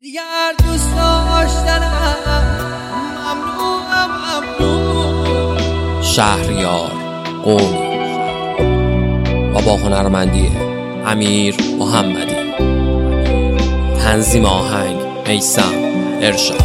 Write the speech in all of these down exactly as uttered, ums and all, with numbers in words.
دیگر دوست داشتنم ممنوعم ممنوع. شهریار قومی و با هنرمندی امیر محمدی، تنظیم آهنگ میثم ارشاد.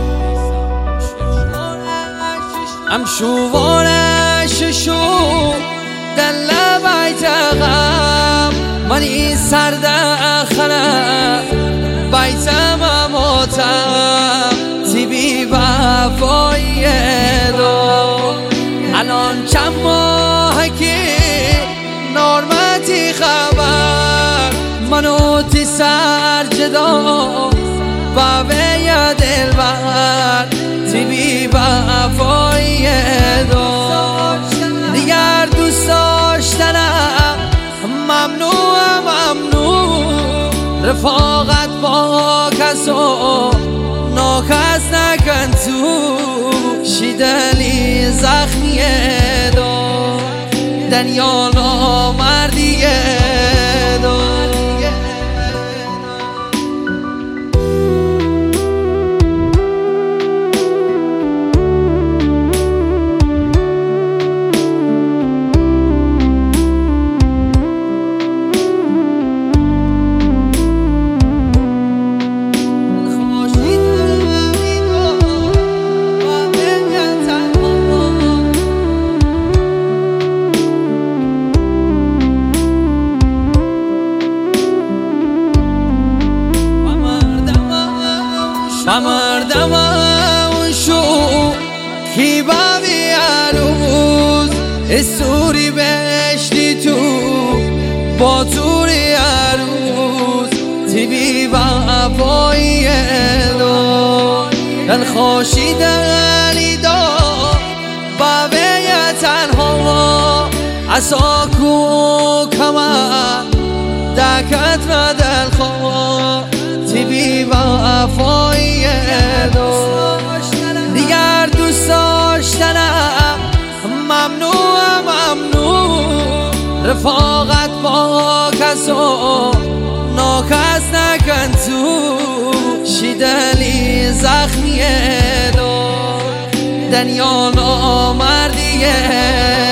ام شوارش شو دل بیت غم منی سرد خلم بیتم اماتم تی بی وفایی دو الان چند ماه که نارمتی خبر منو تی سر جدا و به دلبر تی بی وفایی دو دیگر دوست داشتنم ممنوع ممنوع. رفاقت با کسو ناکس نکن تو شیدلی زخمیه دو دنیا نامردیه دو. مردم شو کی باوی عروز استوری بشتی تو با توری عروز تی بی وفایی دو دل خوشی دلی دا باوی تنها عصا کو کمر دکت و دل خواه تی بی وفایی دو دیگر دوست داشتنم ممنوع ممنوع. رفاقت با کسو ناکس نکن تو شیدلی زخمیه دو دنیا نامردیه